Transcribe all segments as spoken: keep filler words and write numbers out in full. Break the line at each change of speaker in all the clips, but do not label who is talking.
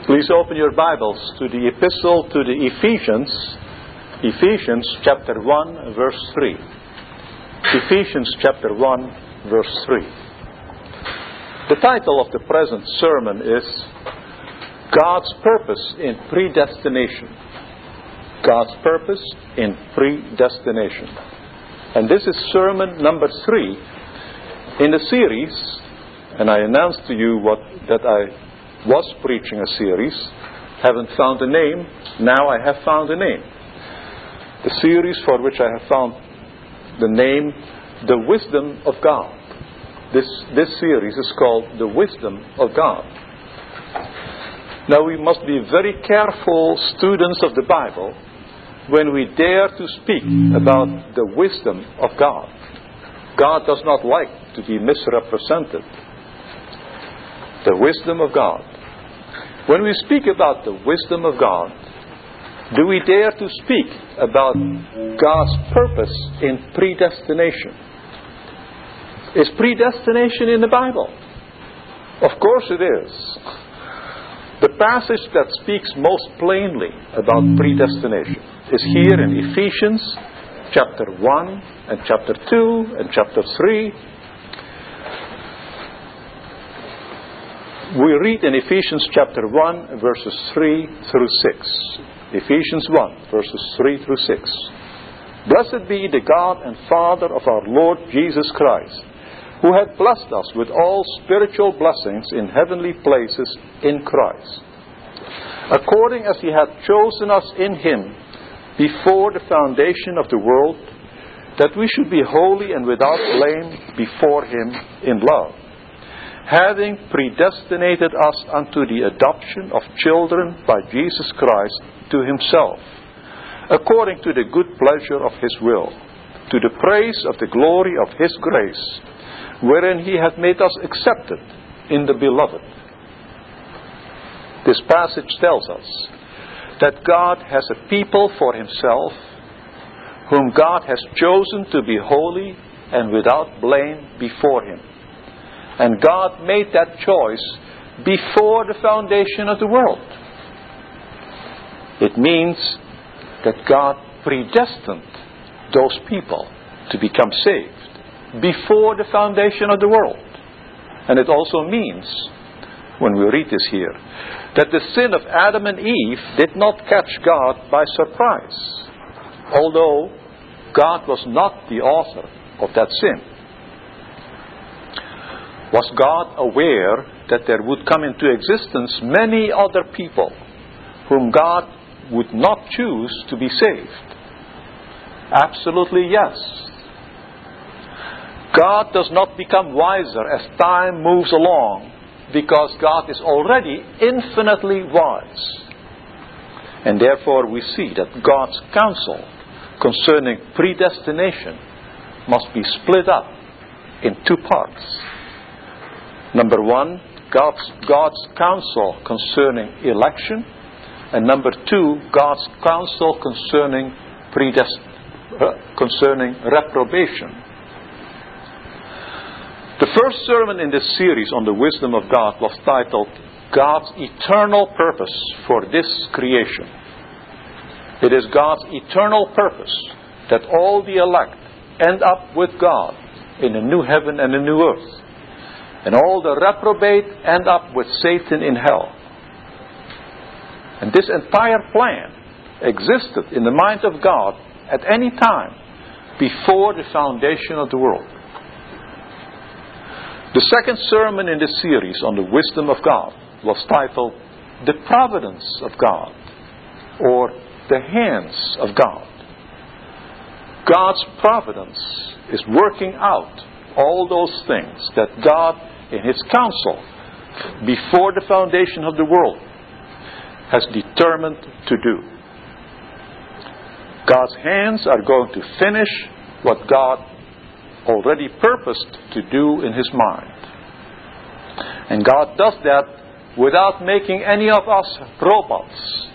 Please open your Bibles to the Epistle to the Ephesians, Ephesians chapter one, verse three. Ephesians chapter one, verse three. The title of the present sermon is God's Purpose in Predestination. God's Purpose in Predestination. And this is sermon number three in the series, and I announced to you what that I was preaching a series. Haven't found a name. Now I have found a name. The series for which I have found the name, The Wisdom of God. This, this series is called The Wisdom of God. Now we must be very careful students of the Bible when we dare to speak about the wisdom of God. God does not like to be misrepresented. The wisdom of God. When we speak about the wisdom of God, do we dare to speak about God's purpose in predestination? Is predestination in the Bible? Of course it is. The passage that speaks most plainly about predestination is here in Ephesians chapter one and chapter two and chapter three. We read in Ephesians chapter one, verses three through six. Ephesians one, verses three through six. Blessed be the God and Father of our Lord Jesus Christ, who hath blessed us with all spiritual blessings in heavenly places in Christ, according as he hath chosen us in him before the foundation of the world, that we should be holy and without blame before him in love, having predestinated us unto the adoption of children by Jesus Christ to himself, according to the good pleasure of his will, to the praise of the glory of his grace, wherein he hath made us accepted in the beloved. This passage tells us that God has a people for himself, whom God has chosen to be holy and without blame before him. And God made that choice before the foundation of the world. It means that God predestined those people to become saved before the foundation of the world. And it also means, when we read this here, that the sin of Adam and Eve did not catch God by surprise, although God was not the author of that sin. Was God aware that there would come into existence many other people whom God would not choose to be saved? Absolutely yes. God does not become wiser as time moves along, because God is already infinitely wise. And therefore we see that God's counsel concerning predestination must be split up in two parts. Number one, God's, God's counsel concerning election. And number two, God's counsel concerning predest- uh, concerning reprobation. The first sermon in this series on the wisdom of God was titled God's Eternal Purpose for This Creation. It is God's eternal purpose that all the elect end up with God in a new heaven and a new earth, and all the reprobate end up with Satan in hell. And this entire plan existed in the mind of God at any time before the foundation of the world. The second sermon in this series on the wisdom of God was titled The Providence of God, or The Hands of God. God's providence is working out all those things that God, in his counsel, before the foundation of the world, has determined to do. God's hands are going to finish what God already purposed to do in his mind. And God does that without making any of us robots.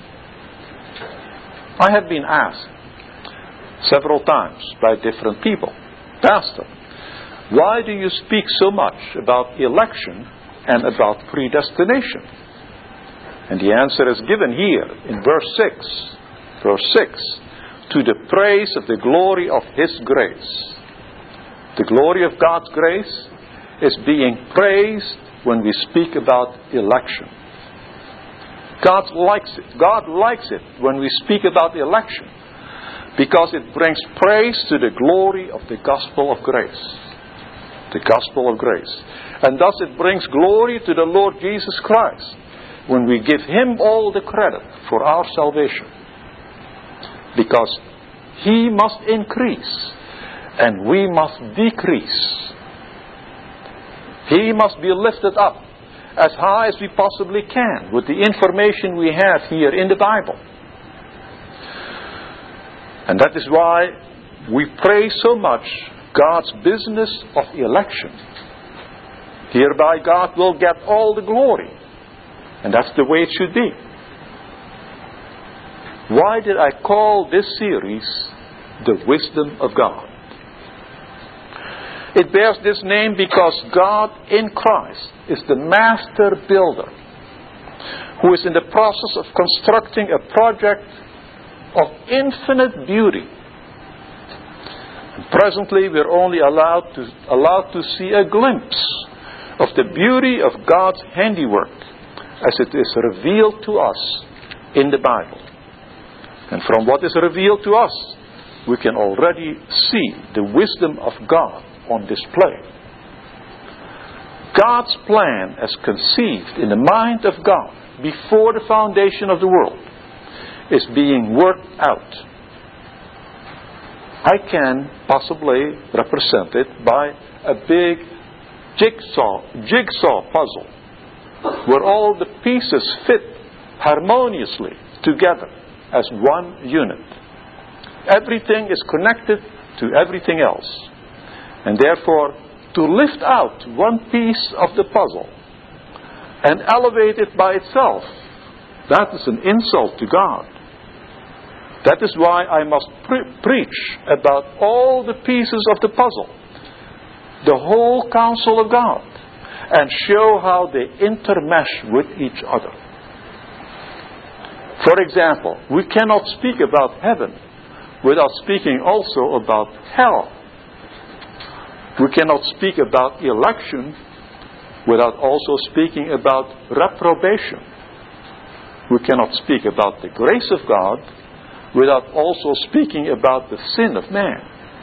I have been asked several times by different people, Pastor, why do you speak so much about election and about predestination? And the answer is given here in verse six. Verse six. To the praise of the glory of His grace. The glory of God's grace is being praised when we speak about election. God likes it. God likes it when we speak about election, because it brings praise to the glory of the gospel of grace. The gospel of grace. And thus it brings glory to the Lord Jesus Christ when we give Him all the credit for our salvation. Because He must increase and we must decrease. He must be lifted up as high as we possibly can with the information we have here in the Bible. And that is why we pray so much God's business of election. Hereby God will get all the glory. And that's the way it should be. Why did I call this series The Wisdom of God? It bears this name because God in Christ is the master builder who is in the process of constructing a project of infinite beauty. And presently we are only allowed to, allowed to see a glimpse of the beauty of God's handiwork as it is revealed to us in the Bible. And from what is revealed to us, we can already see the wisdom of God on display. God's plan as conceived in the mind of God before the foundation of the world is being worked out. I can possibly represent it by a big jigsaw, jigsaw puzzle where all the pieces fit harmoniously together as one unit. Everything is connected to everything else. And therefore, to lift out one piece of the puzzle and elevate it by itself, that is an insult to God. That is why I must pre- preach about all the pieces of the puzzle, the whole counsel of God, and show how they intermesh with each other. For example, we cannot speak about heaven without speaking also about hell. We cannot speak about election without also speaking about reprobation. We cannot speak about the grace of God without also speaking about the sin of man.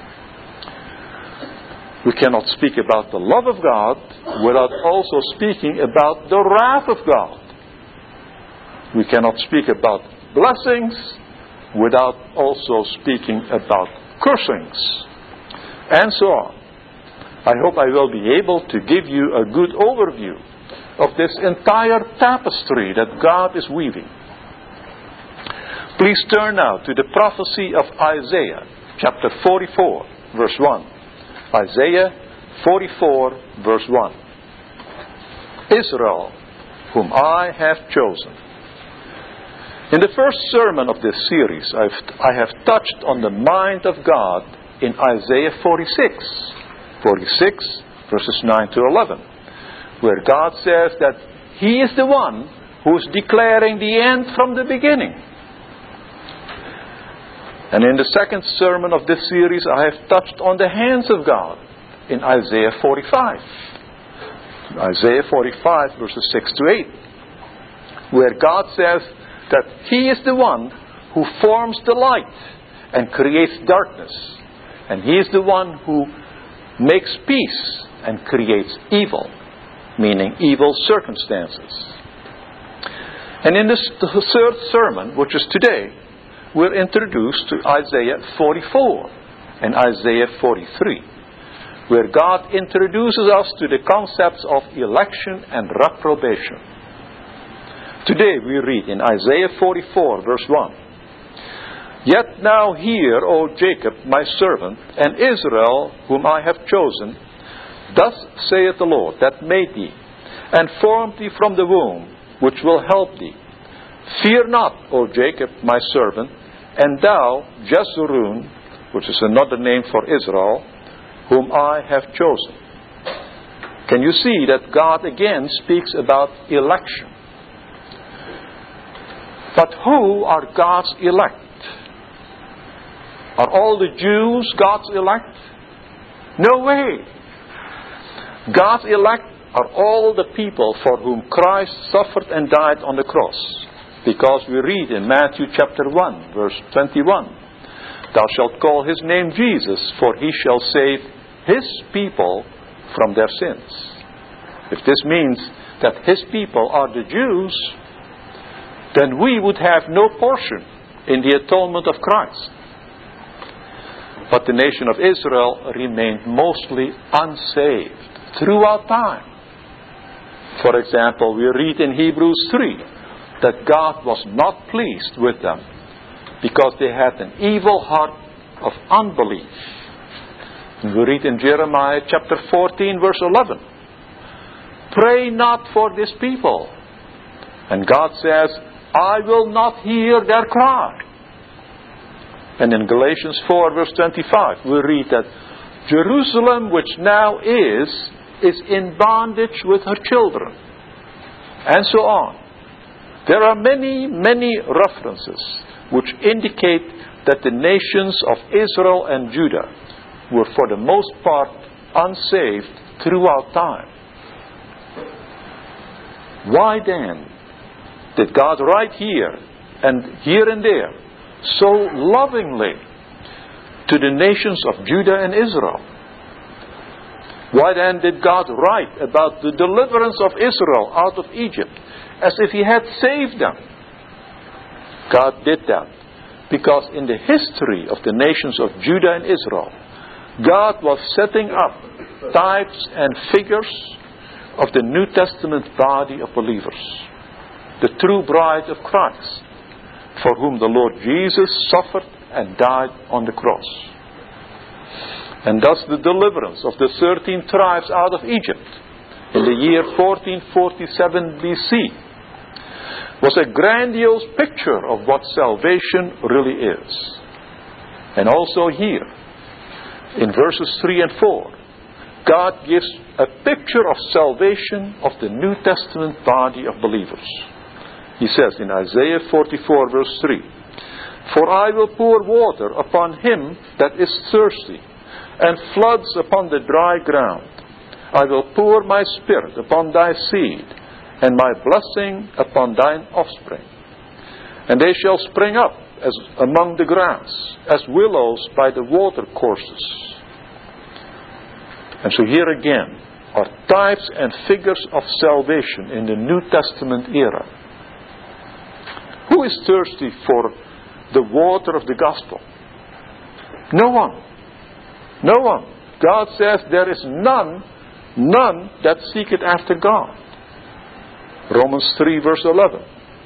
We cannot speak about the love of God without also speaking about the wrath of God. We cannot speak about blessings without also speaking about cursings, and so on. I hope I will be able to give you a good overview of this entire tapestry that God is weaving. Please turn now to the prophecy of Isaiah, chapter forty-four, verse one. Isaiah forty-four, verse one. Israel, whom I have chosen. In the first sermon of this series, I've, I have touched on the mind of God in Isaiah forty-six. forty-six, verses nine to eleven, where God says that He is the one who is declaring the end from the beginning. And in the second sermon of this series, I have touched on the hands of God in Isaiah forty-five. Isaiah forty-five, verses six to eight, where God says that He is the one who forms the light and creates darkness. And He is the one who makes peace and creates evil, meaning evil circumstances. And in this the third sermon, which is today, we're introduced to Isaiah forty-four and Isaiah forty-three, where God introduces us to the concepts of election and reprobation. Today we read in Isaiah forty-four, verse one. Yet now hear, O Jacob, my servant, and Israel, whom I have chosen, thus saith the Lord, that made thee, and formed thee from the womb, which will help thee. Fear not, O Jacob, my servant, and thou, Jeshurun, which is another name for Israel, whom I have chosen. Can you see that God again speaks about election? But who are God's elect? Are all the Jews God's elect? No way. God's elect are all the people for whom Christ suffered and died on the cross. Because we read in Matthew chapter one, verse twenty-one, "Thou shalt call his name Jesus, for he shall save his people from their sins." If this means that his people are the Jews, then we would have no portion in the atonement of Christ. But the nation of Israel remained mostly unsaved throughout time. For example, we read in Hebrews three that God was not pleased with them because they had an evil heart of unbelief. And we read in Jeremiah chapter fourteen, verse eleven, "Pray not for this people." And God says, "I will not hear their cry." And in Galatians four, verse twenty-five, we read that Jerusalem, which now is, is in bondage with her children. And so on. There are many, many references which indicate that the nations of Israel and Judah were for the most part unsaved throughout time. Why then did God write here and here and there so lovingly to the nations of Judah and Israel? Why then did God write about the deliverance of Israel out of Egypt as if He had saved them? God did that because in the history of the nations of Judah and Israel, God was setting up types and figures of the New Testament body of believers, the true bride of Christ, for whom the Lord Jesus suffered and died on the cross. And thus the deliverance of the thirteen tribes out of Egypt in the year fourteen forty-seven B C was a grandiose picture of what salvation really is. And also here, in verses three and four, God gives a picture of salvation of the New Testament body of believers. He says in Isaiah forty-four verse three, "For I will pour water upon him that is thirsty, and floods upon the dry ground. I will pour my spirit upon thy seed, and my blessing upon thine offspring. And they shall spring up as among the grass, as willows by the water courses." And so here again are types and figures of salvation in the New Testament era. Who is thirsty for the water of the gospel? No one. No one. God says there is none, none that seeketh after God. Romans three verse eleven.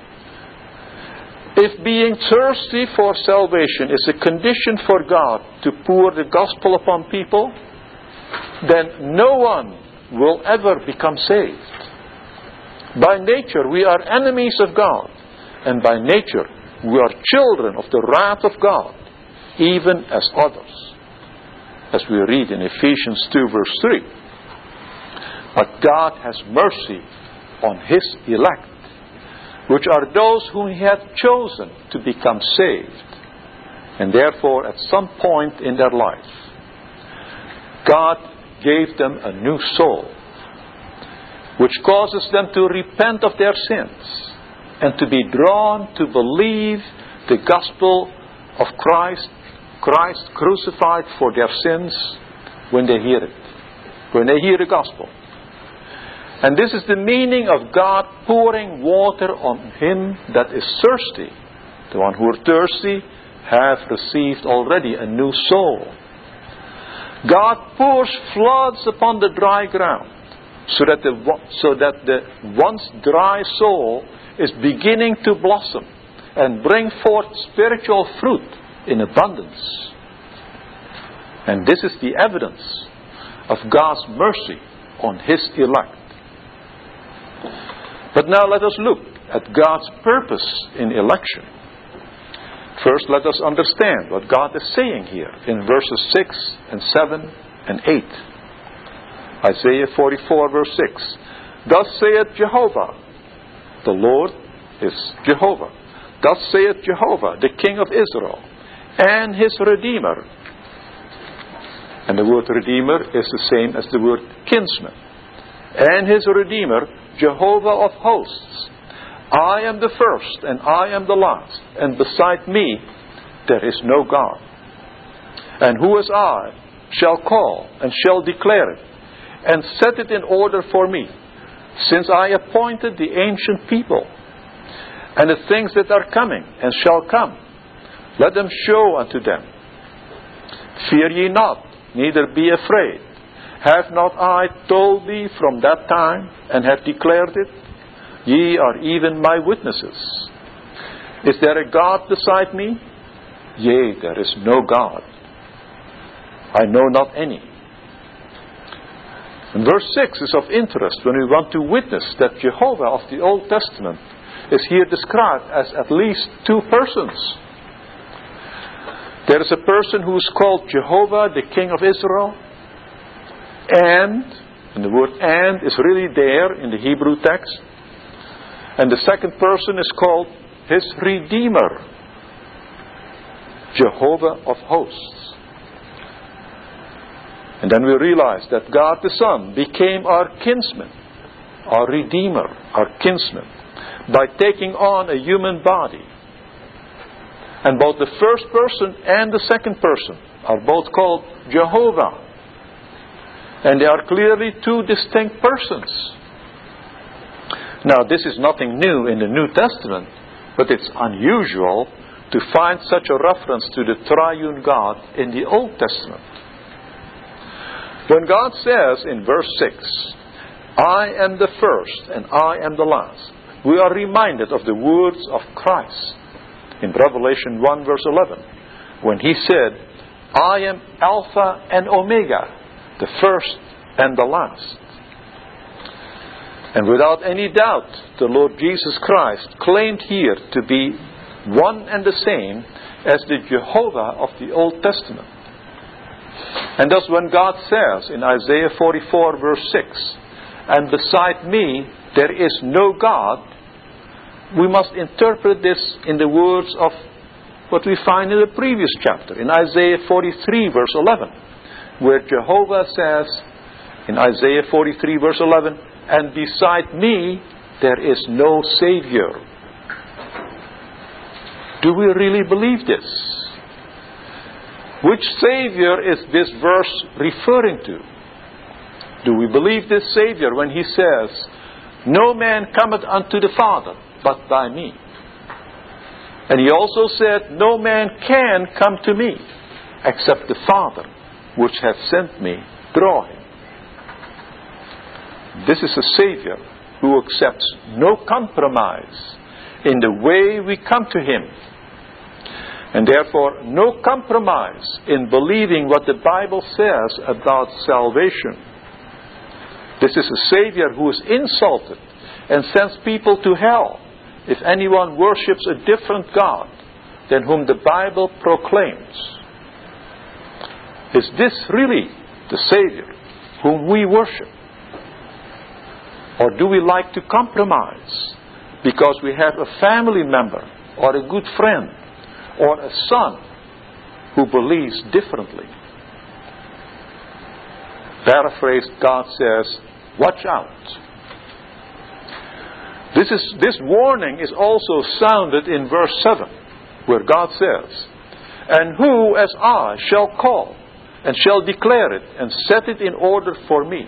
If being thirsty for salvation is a condition for God to pour the gospel upon people, then no one will ever become saved. By nature we are enemies of God, and by nature we are children of the wrath of God, even as others. As we read in Ephesians two verse three. But God has mercy on His elect, which are those whom He hath chosen to become saved, and therefore at some point in their life, God gave them a new soul, which causes them to repent of their sins and to be drawn to believe the gospel of Christ, Christ crucified for their sins, when they hear it, when they hear the gospel. And this is the meaning of God pouring water on him that is thirsty. The one who are thirsty have received already a new soul. God pours floods upon the dry ground, so that the so that the once dry soul is beginning to blossom and bring forth spiritual fruit in abundance. And this is the evidence of God's mercy on His elect. But now let us look at God's purpose in election. First, let us understand what God is saying here in verses six and seven and eight. Isaiah forty-four verse six. "Thus saith Jehovah," the Lord is Jehovah, Thus saith Jehovah, the King of Israel, and his Redeemer. And the word Redeemer is the same as the word kinsman. And his Redeemer, Jehovah of hosts. I am the first, and I am the last, and beside me there is no God. And who as I shall call, and shall declare it, and set it in order for me, since I appointed the ancient people, and the things that are coming, and shall come, let them show unto them. Fear ye not, neither be afraid. Have not I told thee from that time, and have declared it? Ye are even my witnesses. Is there a God beside me? Yea, there is no God. I know not any. And verse six is of interest when we want to witness that Jehovah of the Old Testament is here described as at least two persons. There is a person who is called Jehovah, the King of Israel, and, and the word and is really there in the Hebrew text, and the second person is called his Redeemer, Jehovah of hosts. And then we realize that God the Son became our kinsman, our Redeemer, our kinsman, by taking on a human body. And both the first person and the second person are both called Jehovah. And they are clearly two distinct persons. Now, this is nothing new in the New Testament, but it's unusual to find such a reference to the triune God in the Old Testament. When God says in verse six, I am the first and I am the last, we are reminded of the words of Christ in Revelation one verse eleven, when He said, I am Alpha and Omega, the first and the last. And without any doubt, the Lord Jesus Christ claimed here to be one and the same as the Jehovah of the Old Testament. And thus when God says in Isaiah forty-four verse six, and beside me there is no God, we must interpret this in the words of what we find in the previous chapter, in Isaiah forty-three verse eleven, where Jehovah says in Isaiah forty-three verse eleven, and beside me there is no Savior. Do we really believe this? Which Savior is this verse referring to? Do we believe this Savior when He says, no man cometh unto the Father but by me? And He also said, no man can come to me except the Father which hath sent me draw him. This is a Savior who accepts no compromise in the way we come to Him. And therefore, no compromise in believing what the Bible says about salvation. This is a Savior who is insulted and sends people to hell if anyone worships a different God than whom the Bible proclaims. Is this really the Savior whom we worship? Or do we like to compromise because we have a family member or a good friend or a son who believes differently? Paraphrased, God says, watch out. This is this warning is also sounded in verse seven, where God says, and who as I shall call and shall declare it and set it in order for me.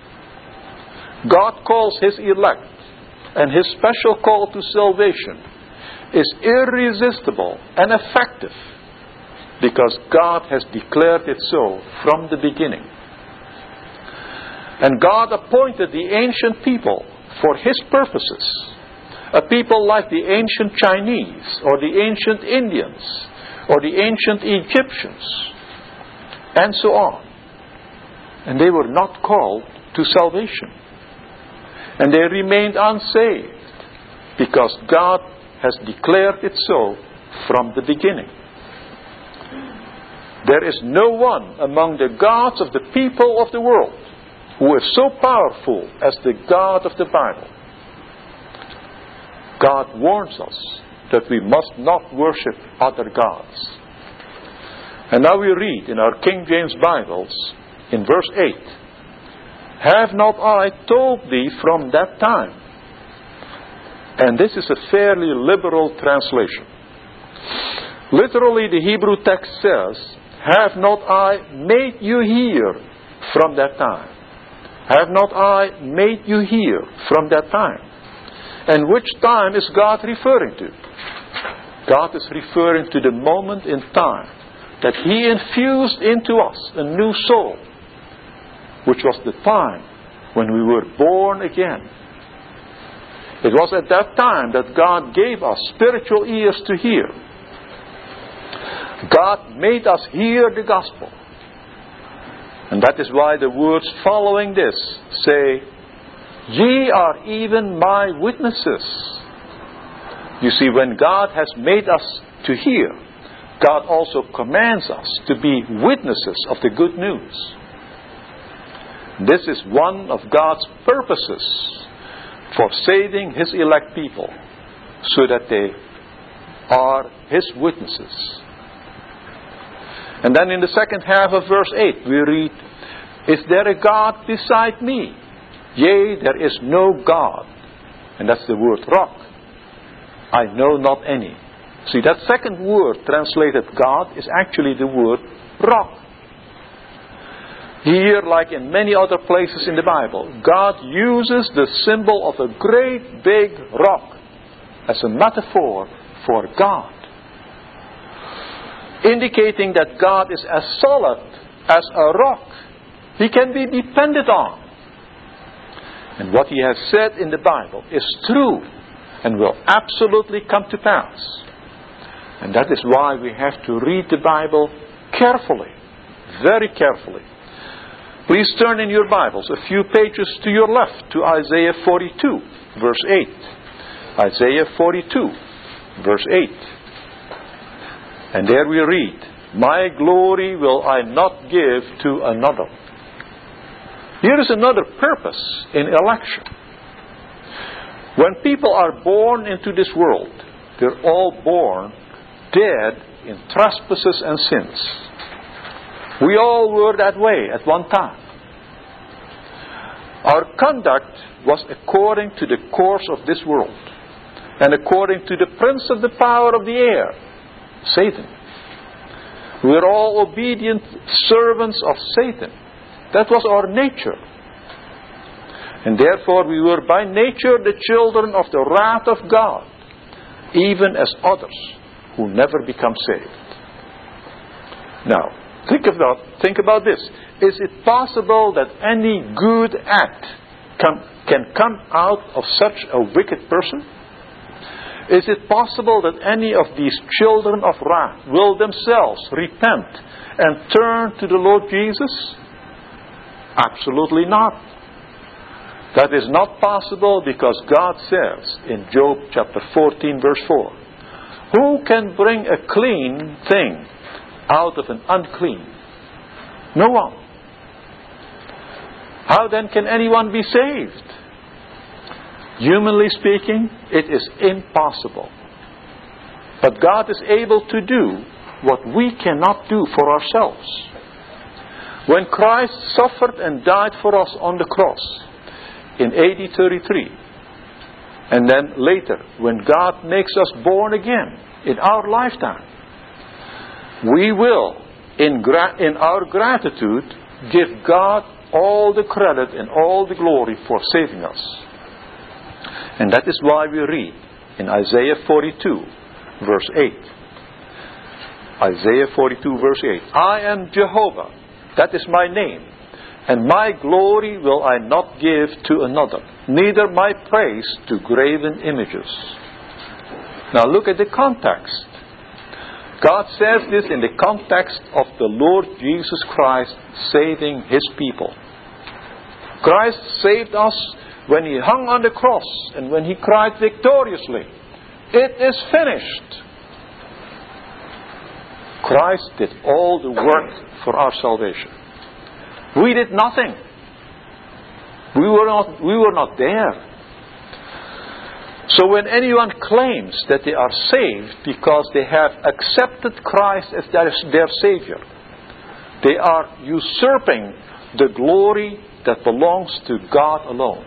God calls His elect, and His special call to salvation is irresistible and effective because God has declared it so from the beginning. And God appointed the ancient people for His purposes. A people like the ancient Chinese or the ancient Indians or the ancient Egyptians and so on. And they were not called to salvation. And they remained unsaved because God has declared it so from the beginning. There is no one among the gods of the people of the world who is so powerful as the God of the Bible. God warns us that we must not worship other gods. And now we read in our King James Bibles, in verse eight, "Have not I told thee from that time?" And this is a fairly liberal translation. Literally, the Hebrew text says, "Have not I made you hear from that time?" Have not I made you hear from that time? And which time is God referring to? God is referring to the moment in time that He infused into us a new soul, which was the time when we were born again. It was at that time that God gave us spiritual ears to hear. God made us hear the gospel. And that is why the words following this say, "Ye are even my witnesses." You see, when God has made us to hear, God also commands us to be witnesses of the good news. This is one of God's purposes for saving His elect people, so that they are His witnesses. And then in the second half of verse eight we read, "Is there a God beside me? Yea, there is no God." And that's the word rock. "I know not any." See, that second word translated God is actually the word rock. Here, like in many other places in the Bible, God uses the symbol of a great big rock as a metaphor for God, indicating that God is as solid as a rock. He can be depended on. And what He has said in the Bible is true and will absolutely come to pass. And that is why we have to read the Bible carefully, very carefully. Please turn in your Bibles a few pages to your left to Isaiah forty-two, verse eight. Isaiah forty-two, verse eight. And there we read, "My glory will I not give to another." Here is another purpose in election. When people are born into this world, they're all born dead in trespasses and sins. We all were that way at one time. Our conduct was according to the course of this world, and according to the prince of the power of the air, Satan. We are all obedient servants of Satan. That was our nature. And therefore we were by nature the children of the wrath of God, even as others who never become saved. Now, think about, think about this. Is it possible that any good act can, can come out of such a wicked person? Is it possible that any of these children of wrath will themselves repent and turn to the Lord Jesus? Absolutely not. That is not possible, because God says in Job chapter fourteen verse four, "Who can bring a clean thing out of an unclean? No one. How then can anyone be saved?" Humanly speaking, it is impossible. But God is able to do what we cannot do for ourselves. When Christ suffered and died for us on the cross in A D thirty-three, and then later when God makes us born again in our lifetime, we will, in, gra- in our gratitude, give God all the credit and all the glory for saving us. And that is why we read in Isaiah forty-two, verse eight. Isaiah forty-two, verse eight. "I am Jehovah, that is my name, and my glory will I not give to another, neither my praise to graven images." Now look at the context. God says this in the context of the Lord Jesus Christ saving His people. Christ saved us when He hung on the cross and when He cried victoriously, "It is finished." Christ did all the work for our salvation. We did nothing. We were not, we were not there. So when anyone claims that they are saved because they have accepted Christ as their, their Savior, they are usurping the glory that belongs to God alone.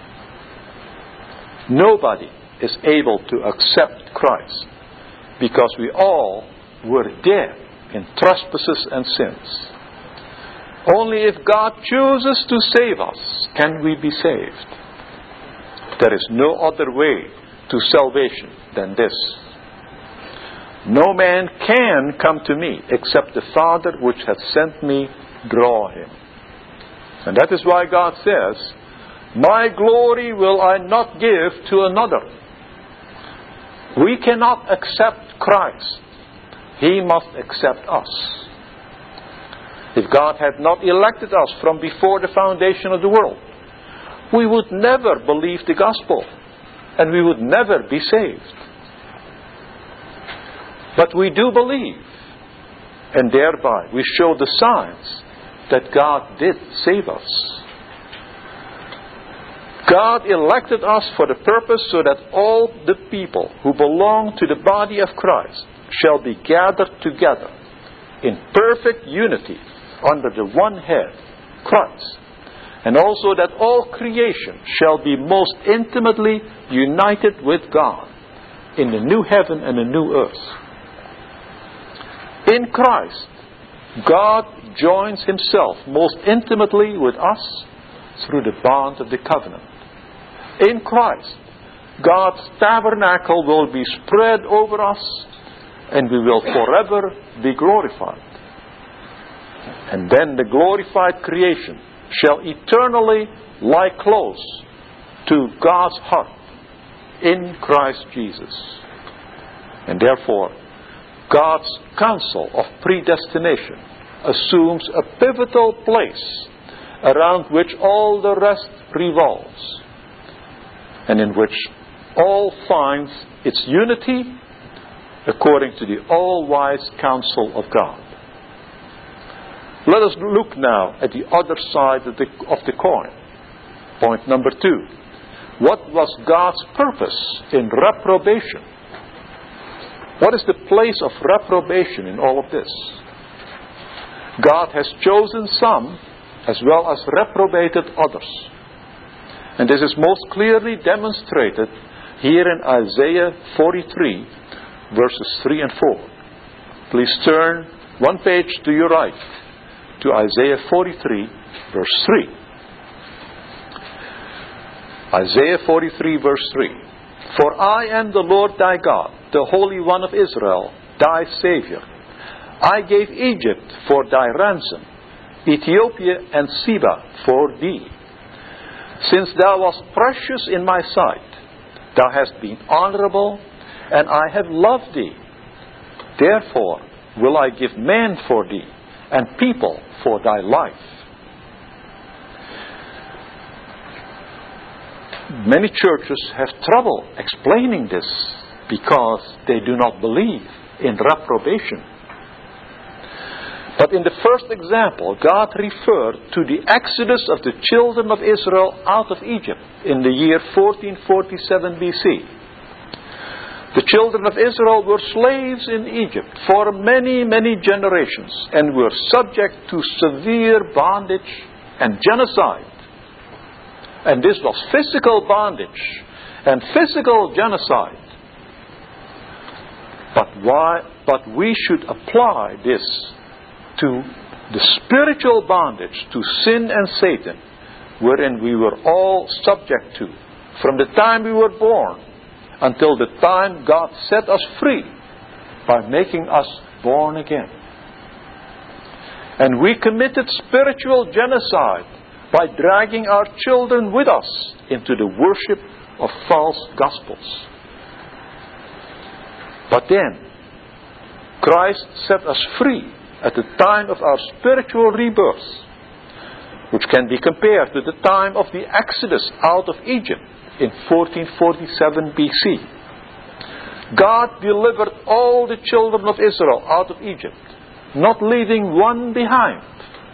Nobody is able to accept Christ because we all were dead in trespasses and sins. Only if God chooses to save us can we be saved. There is no other way to salvation than this. No man can come to me except the Father which hath sent me draw him. And that is why God says, my glory will I not give to another. We cannot accept Christ. He must accept us. If God had not elected us from before the foundation of the world, we would never believe the gospel, and we would never be saved. But we do believe, and thereby we show the signs that God did save us. God elected us for the purpose so that all the people who belong to the body of Christ shall be gathered together in perfect unity under the one head, Christ. And also that all creation shall be most intimately united with God in the new heaven and the new earth. In Christ, God joins Himself most intimately with us through the bond of the covenant. In Christ, God's tabernacle will be spread over us, and we will forever be glorified. And then the glorified creation shall eternally lie close to God's heart in Christ Jesus. And therefore, God's counsel of predestination assumes a pivotal place around which all the rest revolves, and in which all finds its unity according to the all-wise counsel of God. Let us look now at the other side of the, of the coin. Point number two. What was God's purpose in reprobation? What is the place of reprobation in all of this? God has chosen some as well as reprobated others. And this is most clearly demonstrated here in Isaiah forty-three, verses three and four. Please turn one page to your right to Isaiah forty-three, verse three. Isaiah forty-three, verse three. For I am the Lord thy God, the Holy One of Israel, thy Savior. I gave Egypt for thy ransom, Ethiopia and Seba for thee. Since thou wast precious in my sight, thou hast been honorable, and I have loved thee. Therefore will I give man for thee, and people for thy life. Many churches have trouble explaining this because they do not believe in reprobation. But in the first example, God referred to the exodus of the children of Israel out of Egypt in the year fourteen forty-seven B C. The children of Israel were slaves in Egypt for many, many generations and were subject to severe bondage and genocide. And this was physical bondage and physical genocide. But why? But we should apply this to the spiritual bondage to sin and Satan, wherein we were all subject to from the time we were born until the time God set us free by making us born again. And we committed spiritual genocide by dragging our children with us into the worship of false gospels. But then, Christ set us free at the time of our spiritual rebirth, which can be compared to the time of the Exodus out of Egypt in fourteen forty-seven B C. God delivered all the children of Israel out of Egypt, not leaving one behind.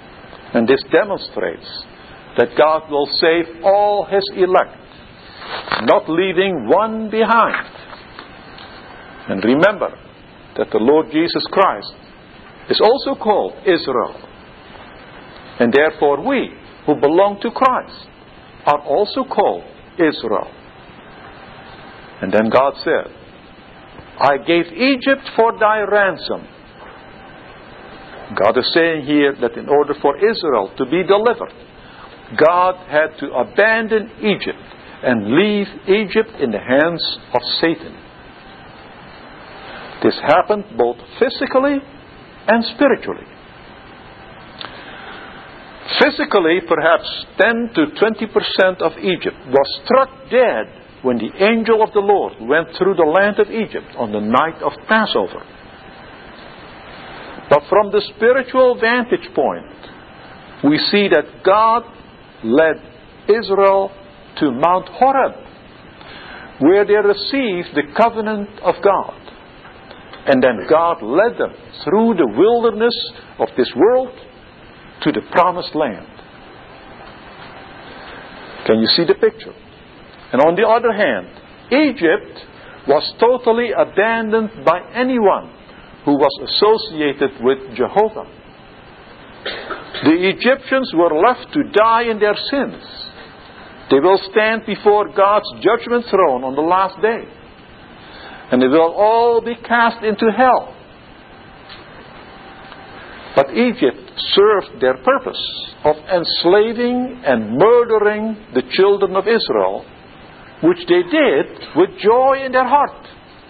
And this demonstrates that God will save all His elect not leaving one behind. And remember that the Lord Jesus Christ is also called Israel. And therefore we who belong to Christ are also called Israel. And then God said, I gave Egypt for thy ransom. God is saying here that in order for Israel to be delivered, God had to abandon Egypt and leave Egypt in the hands of Satan. This happened both physically and spiritually. Physically, perhaps ten to twenty percent of Egypt was struck dead when the angel of the Lord went through the land of Egypt on the night of Passover. But from the spiritual vantage point, we see that God led Israel to Mount Horeb, where they received the covenant of God. And then God led them through the wilderness of this world to the promised land. Can you see the picture? And on the other hand, Egypt was totally abandoned by anyone who was associated with Jehovah. The Egyptians were left to die in their sins. They will stand before God's judgment throne on the last day. And they will all be cast into hell. But Egypt served their purpose of enslaving and murdering the children of Israel, which they did with joy in their heart.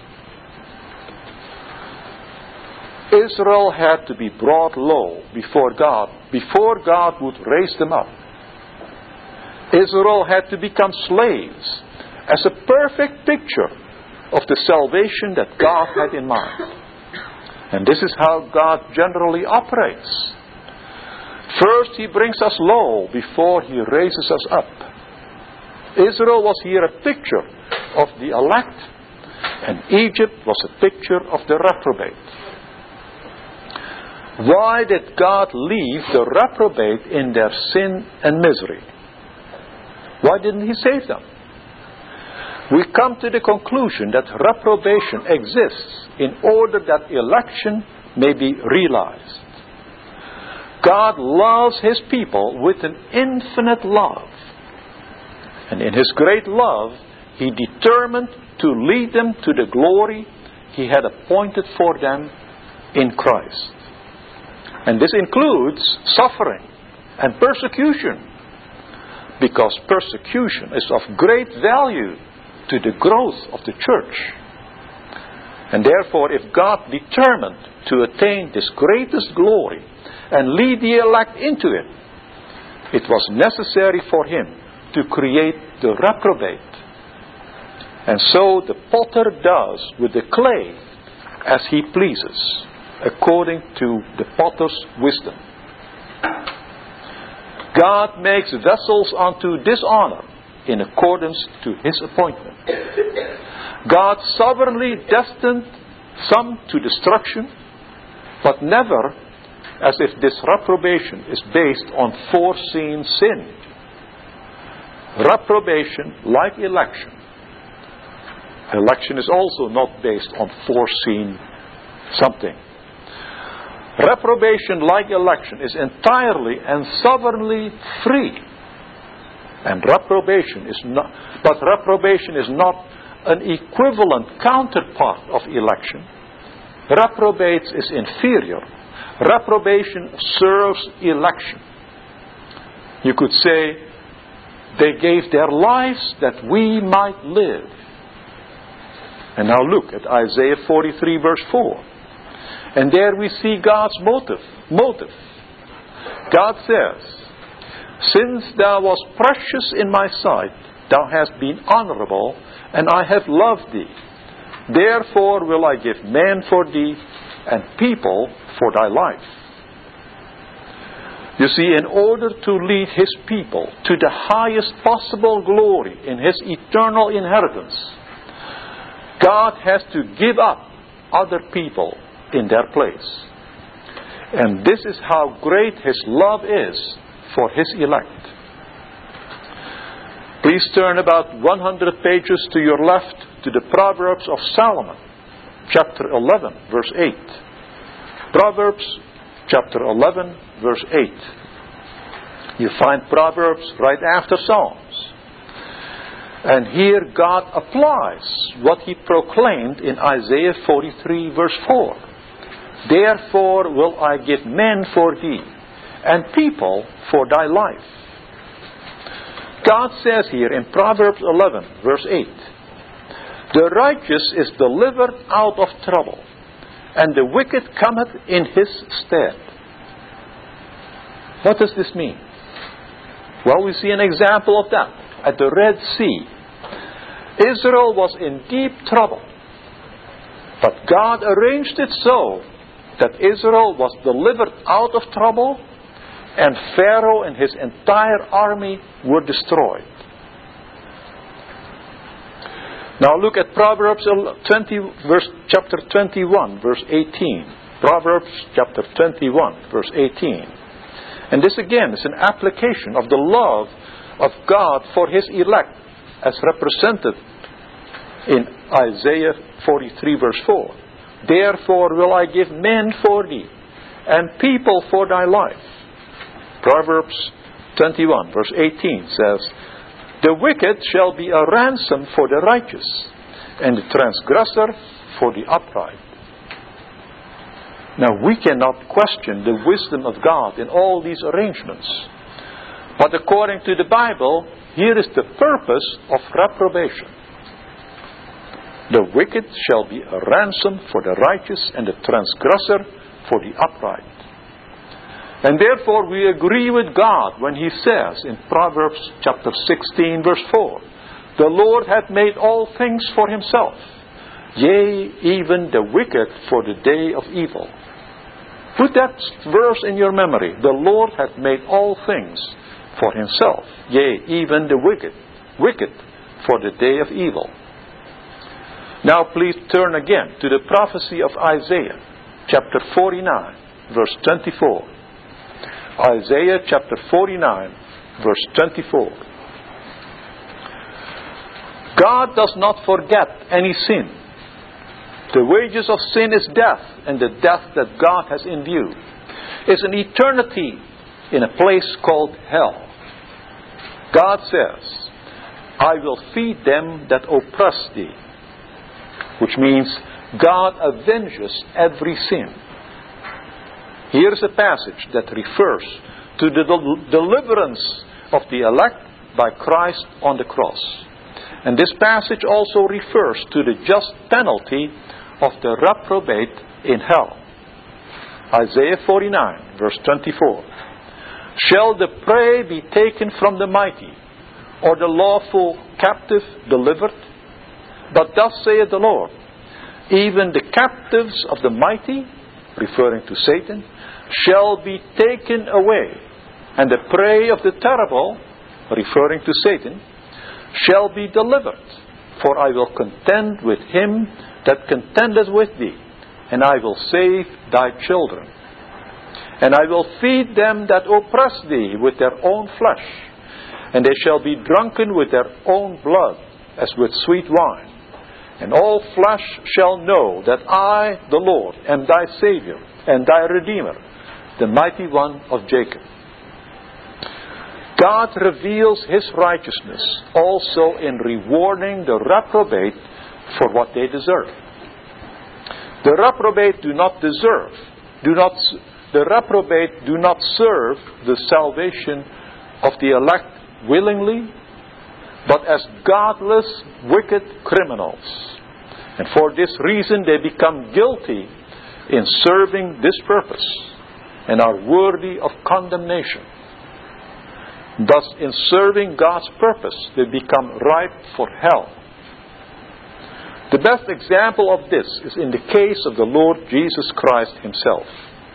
Israel had to be brought low before God, before God would raise them up. Israel had to become slaves as a perfect picture of the salvation that God had in mind. And this is how God generally operates. First, He brings us low before He raises us up. Israel was here a picture of the elect, and Egypt was a picture of the reprobate. Why did God leave the reprobate in their sin and misery? Why didn't He save them? We come to the conclusion that reprobation exists in order that election may be realized. God loves His people with an infinite love. And in His great love, He determined to lead them to the glory He had appointed for them in Christ. And this includes suffering and persecution, because persecution is of great value to the growth of the church. And therefore, if God determined to attain this greatest glory and lead the elect into it, it was necessary for Him to create the reprobate. And so the potter does with the clay as he pleases, according to the potter's wisdom. God makes vessels unto dishonor in accordance to His appointment. God sovereignly destined some to destruction, but never as if this reprobation is based on foreseen sin. Reprobation, like election, election is also not based on foreseen something. Reprobation, like election, is entirely and sovereignly free. And reprobation is not, but reprobation is not an equivalent counterpart of election. Reprobate is inferior. Reprobation serves election. You could say, they gave their lives that we might live. And now look at Isaiah forty-three verse four. And there we see God's motive. Motive. God says, since thou wast precious in my sight, thou hast been honorable, and I have loved thee. Therefore will I give man for thee, and people for thy life. You see, in order to lead His people to the highest possible glory in His eternal inheritance, God has to give up other people in their place. And this is how great His love is for His elect. Please turn about one hundred pages to your left to the Proverbs of Solomon, chapter eleven, verse eight. Proverbs, chapter eleven, verse eight. You find Proverbs right after Psalms. And here God applies what He proclaimed in Isaiah forty-three, verse four. Therefore will I give men for thee, and people for thy life. God says here in Proverbs eleven, verse eight, the righteous is delivered out of trouble, and the wicked cometh in his stead. What does this mean? Well, we see an example of that at the Red Sea. Israel was in deep trouble, but God arranged it so that Israel was delivered out of trouble, and Pharaoh and his entire army were destroyed. Now look at Proverbs twenty, verse, chapter twenty-one, verse eighteen. Proverbs chapter twenty-one, verse eighteen. And this again is an application of the love of God for His elect, as represented in Isaiah forty-three, verse four. Therefore will I give men for thee, and people for thy life. Proverbs twenty-one, verse eighteen says, the wicked shall be a ransom for the righteous, and the transgressor for the upright. Now we cannot question the wisdom of God in all these arrangements. But according to the Bible, here is the purpose of reprobation. The wicked shall be a ransom for the righteous, and the transgressor for the upright. And therefore we agree with God when He says in Proverbs chapter sixteen, verse four, the Lord hath made all things for Himself, yea, even the wicked for the day of evil. Put that verse in your memory. The Lord hath made all things for Himself, yea, even the wicked, wicked for the day of evil. Now please turn again to the prophecy of Isaiah, chapter forty-nine, verse twenty-four. Isaiah chapter forty-nine, verse twenty-four. God does not forget any sin. The wages of sin is death, and the death that God has in view is an eternity in a place called hell. God says, I will feed them that oppress thee, which means God avenges every sin. Here is a passage that refers to the del- deliverance of the elect by Christ on the cross. And this passage also refers to the just penalty of the reprobate in hell. Isaiah forty-nine, verse twenty-four. Shall the prey be taken from the mighty, or the lawful captive delivered? But thus saith the Lord, even the captives of the mighty, referring to Satan, shall be taken away, and the prey of the terrible, referring to Satan, shall be delivered. For I will contend with him that contendeth with thee, and I will save thy children. And I will feed them that oppress thee with their own flesh, and they shall be drunken with their own blood, as with sweet wine. And all flesh shall know that I, the Lord, am thy Savior and thy Redeemer, the mighty one of Jacob. God reveals His righteousness also in rewarding the reprobate for what they deserve. The reprobate do not deserve, do not, the reprobate do not serve the salvation of the elect willingly, but as godless, wicked criminals. And for this reason they become guilty in serving this purpose and are worthy of condemnation. Thus, in serving God's purpose, they become ripe for hell. The best example of this is in the case of the Lord Jesus Christ Himself.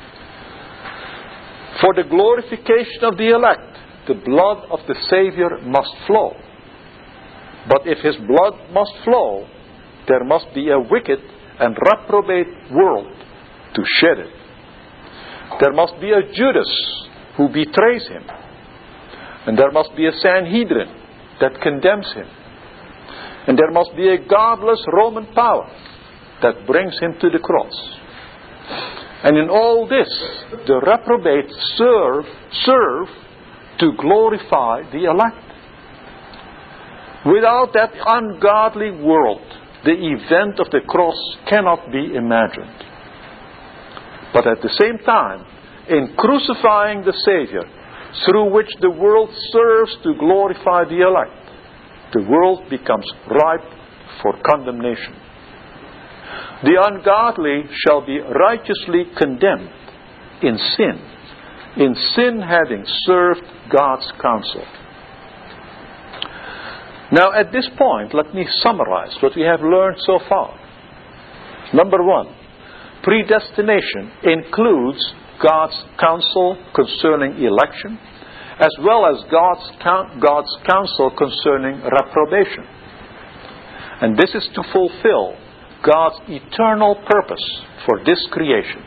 For the glorification of the elect, the blood of the Savior must flow. But if His blood must flow, there must be a wicked and reprobate world to shed it. There must be a Judas who betrays Him. And there must be a Sanhedrin that condemns him. And there must be a godless Roman power that brings him to the cross. And in all this, the reprobate serve, serve to glorify the elect. Without that ungodly world, the event of the cross cannot be imagined. But at the same time, in crucifying the Savior, through which the world serves to glorify the elect, the world becomes ripe for condemnation. The ungodly shall be righteously condemned in sin, in sin having served God's counsel. Now at this point, let me summarize what we have learned so far. Number one, predestination includes God's counsel concerning election, as well as God's, God's counsel concerning reprobation. And this is to fulfill God's eternal purpose for this creation.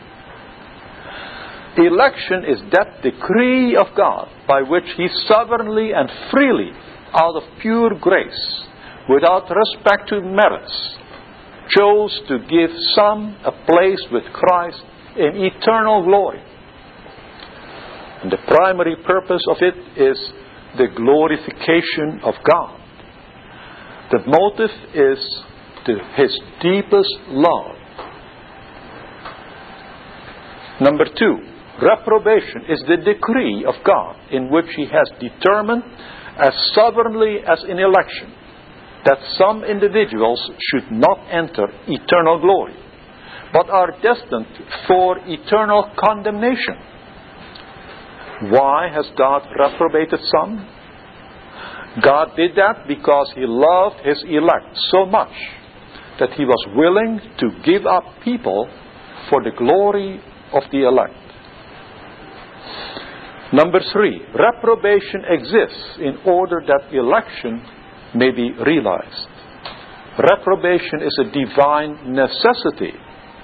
Election is that decree of God by which He sovereignly and freely, out of pure grace, without respect to merits, chose to give some a place with Christ in eternal glory. And the primary purpose of it is the glorification of God. The motive is to His deepest love. Number two, reprobation is the decree of God in which He has determined, as sovereignly as in election, that some individuals should not enter eternal glory, but are destined for eternal condemnation. Why has God reprobated some? God did that because He loved His elect so much that He was willing to give up people for the glory of the elect. Number three, reprobation exists in order that election may be realized. Reprobation is a divine necessity.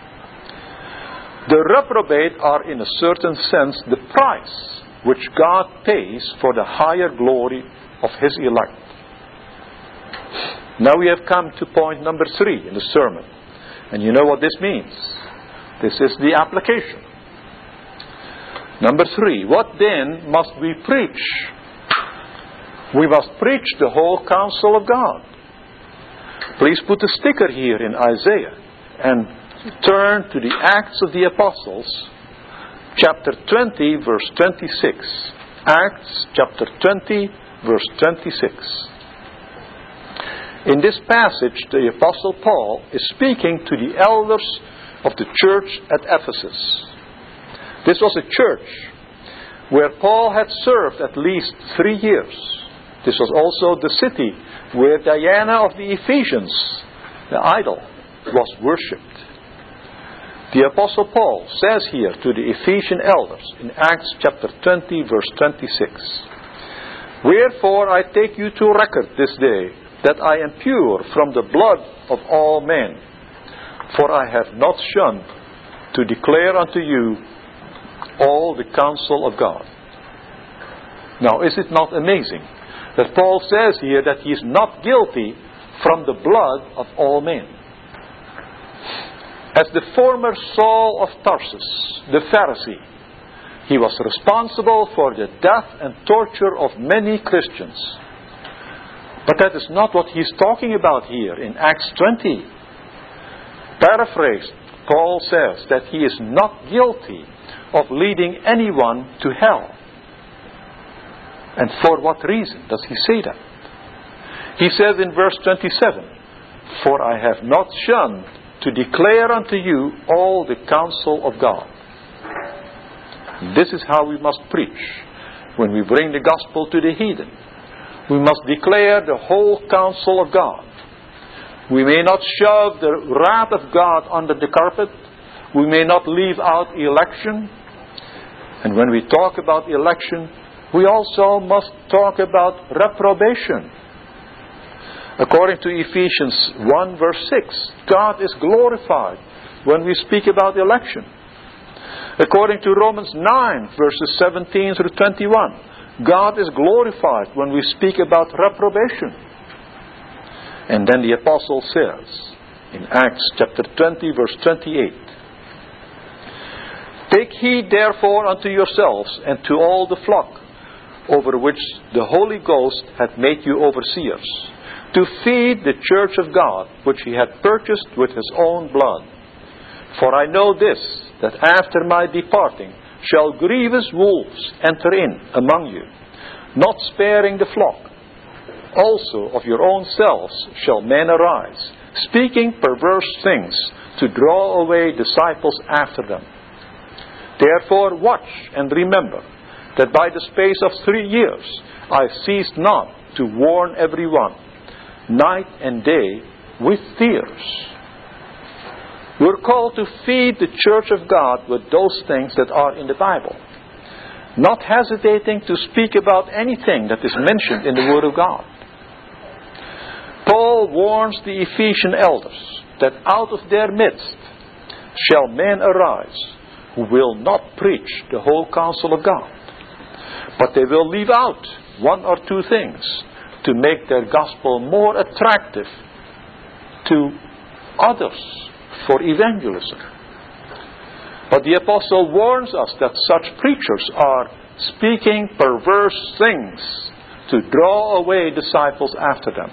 The reprobate are in a certain sense the price which God pays for the higher glory of His elect. Now we have come to point number three in the sermon. And you know what this means. This is the application. Number three, what then must we preach? We must preach the whole counsel of God. Please put a sticker here in Isaiah and turn to the Acts of the Apostles, chapter twenty, verse twenty-six. Acts chapter twenty, verse twenty-six. In this passage, the Apostle Paul is speaking to the elders of the church at Ephesus. This was a church where Paul had served at least three years. This was also the city where Diana of the Ephesians, the idol, was worshipped. The Apostle Paul says here to the Ephesian elders in Acts chapter twenty, verse twenty-six, "Wherefore I take you to record this day, that I am pure from the blood of all men. For I have not shunned to declare unto you all the counsel of God." Now, is it not amazing that Paul says here that he is not guilty from the blood of all men? As the former Saul of Tarsus, the Pharisee, he was responsible for the death and torture of many Christians. But that is not what he is talking about here in Acts twenty. Paraphrased, Paul says that he is not guilty of leading anyone to hell. And for what reason does he say that? He says in verse twenty-seven, "For I have not shunned to declare unto you all the counsel of God." This is how we must preach when we bring the gospel to the heathen. We must declare the whole counsel of God. We may not shove the wrath of God under the carpet. We may not leave out election. And when we talk about election, we also must talk about reprobation. According to Ephesians one verse six, God is glorified when we speak about election. According to Romans nine verses seventeen through twenty-one, God is glorified when we speak about reprobation. And then the apostle says in Acts chapter twenty verse twenty-eight, "Take heed therefore unto yourselves and to all the flock over which the Holy Ghost hath made you overseers, to feed the church of God, which he hath purchased with his own blood. For I know this, that after my departing shall grievous wolves enter in among you, not sparing the flock. Also of your own selves shall men arise, speaking perverse things, to draw away disciples after them. Therefore watch and remember, that by the space of three years I ceased not to warn every one, night and day with tears." We're called to feed the church of God with those things that are in the Bible, not hesitating to speak about anything that is mentioned in the Word of God. Paul warns the Ephesian elders that out of their midst shall men arise who will not preach the whole counsel of God, but they will leave out one or two things to make their gospel more attractive to others for evangelism. But the apostle warns us that such preachers are speaking perverse things to draw away disciples after them.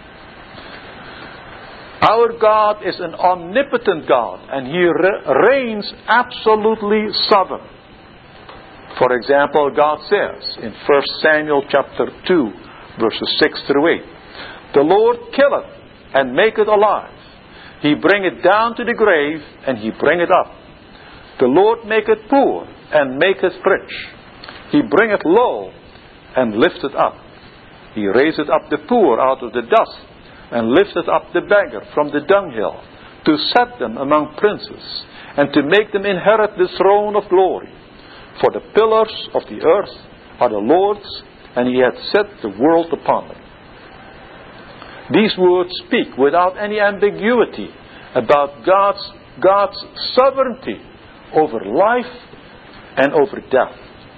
Our God is an omnipotent God, and He re- reigns absolutely sovereign. For example, God says in First Samuel chapter two, verses six through eight, "The Lord killeth and maketh alive. He bringeth down to the grave, and He bringeth up. The Lord maketh poor and maketh rich. He bringeth low and lifteth up. He raiseth up the poor out of the dust, and lifteth up the beggar from the dunghill, to set them among princes, and to make them inherit the throne of glory. For the pillars of the earth are the Lord's, and He hath set the world upon them." These words speak without any ambiguity about God's, God's sovereignty over life and over death.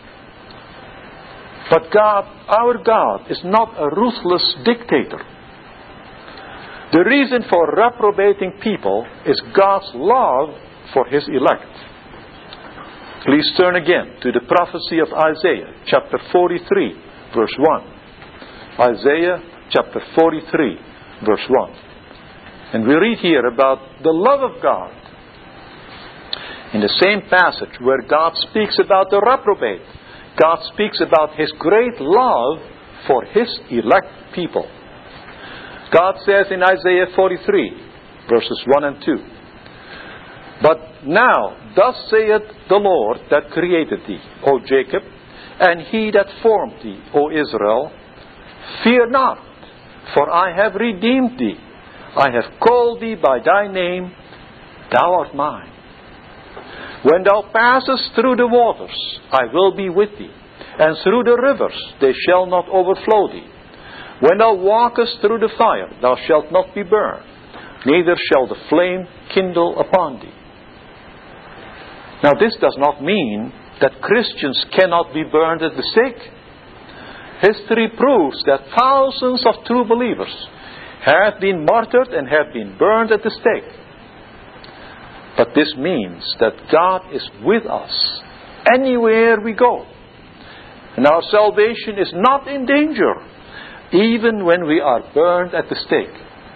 But God, our God, is not a ruthless dictator. The reason for reprobating people is God's love for His elect. Please turn again to the prophecy of Isaiah, chapter forty-three, verse one. Isaiah, chapter forty-three, verse one. And we read here about the love of God. In the same passage where God speaks about the reprobate, God speaks about His great love for His elect people. God says in Isaiah forty-three, verses one and two, "But now, thus saith the Lord that created thee, O Jacob, and He that formed thee, O Israel, fear not, for I have redeemed thee. I have called thee by thy name, thou art mine. When thou passest through the waters, I will be with thee, and through the rivers, they shall not overflow thee. When thou walkest through the fire, thou shalt not be burned, neither shall the flame kindle upon thee." Now this does not mean that Christians cannot be burned at the stake. History proves that thousands of true believers have been martyred and have been burned at the stake. But this means that God is with us anywhere we go. And our salvation is not in danger, even when we are burned at the stake.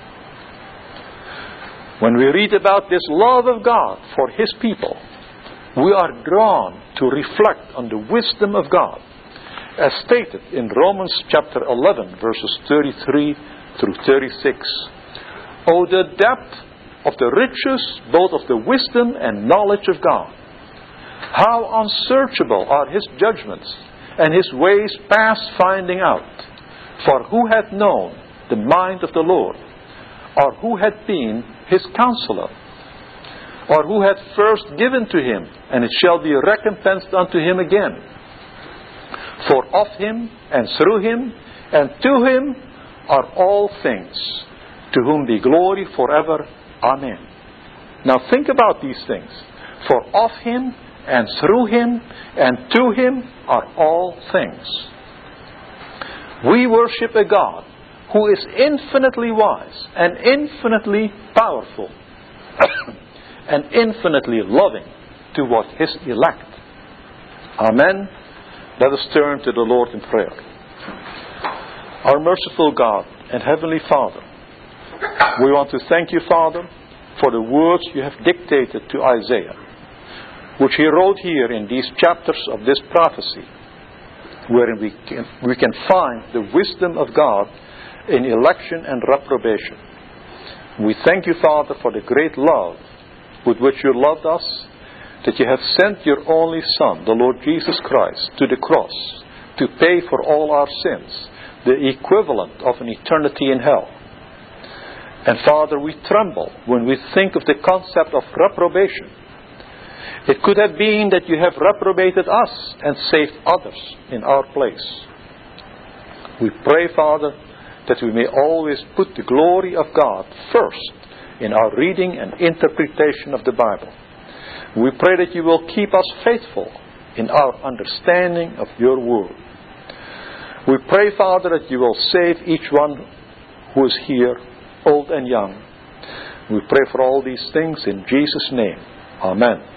When we read about this love of God for His people, we are drawn to reflect on the wisdom of God, as stated in Romans chapter eleven, verses thirty-three through thirty-six. "Oh, the depth of the riches, both of the wisdom and knowledge of God! How unsearchable are His judgments, and His ways past finding out! For who hath known the mind of the Lord? Or who hath been His counselor? Or who hath first given to Him, and it shall be recompensed unto Him again? For of Him, and through Him, and to Him are all things, to whom be glory forever. Amen." Now think about these things. For of Him, and through Him, and to Him are all things. We worship a God who is infinitely wise and infinitely powerful and infinitely loving toward His elect. Amen. Let us turn to the Lord in prayer. Our merciful God and Heavenly Father, we want to thank you, Father, for the words you have dictated to Isaiah, which he wrote here in these chapters of this prophecy, wherein we can, we can find the wisdom of God in election and reprobation. We thank you, Father, for the great love with which you loved us, that you have sent your only Son, the Lord Jesus Christ, to the cross to pay for all our sins, the equivalent of an eternity in hell. And Father, we tremble when we think of the concept of reprobation. It could have been that you have reprobated us and saved others in our place. We pray, Father, that we may always put the glory of God first in our reading and interpretation of the Bible. We pray that you will keep us faithful in our understanding of your word. We pray, Father, that you will save each one who is here, old and young. We pray for all these things in Jesus' name. Amen.